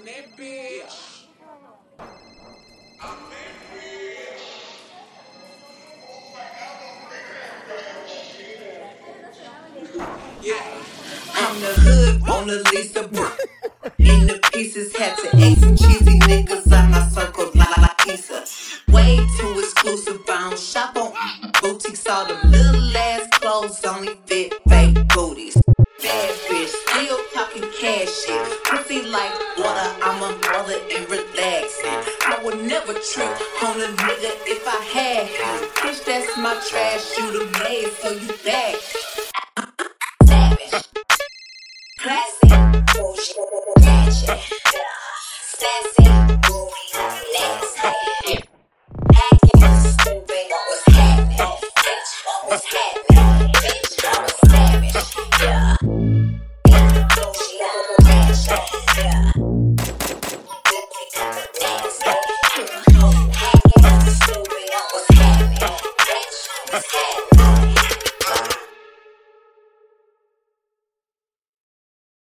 that bitch. Yeah. I'm the hood on the Lisa Brooke. In the pieces, had to X some cheesy niggas on my circle like pizza. Way too exclusive, I don't shop on boutiques. All them little ass clothes only fit fake booties. Bad bitch, still talking cash shit. Pussy like water, I'm a brother and relaxing. I would never trip on a nigga if I had him. Bitch, that's my trash, you the maid, so you back. Savage, classy, ratchet, sassy, nasty.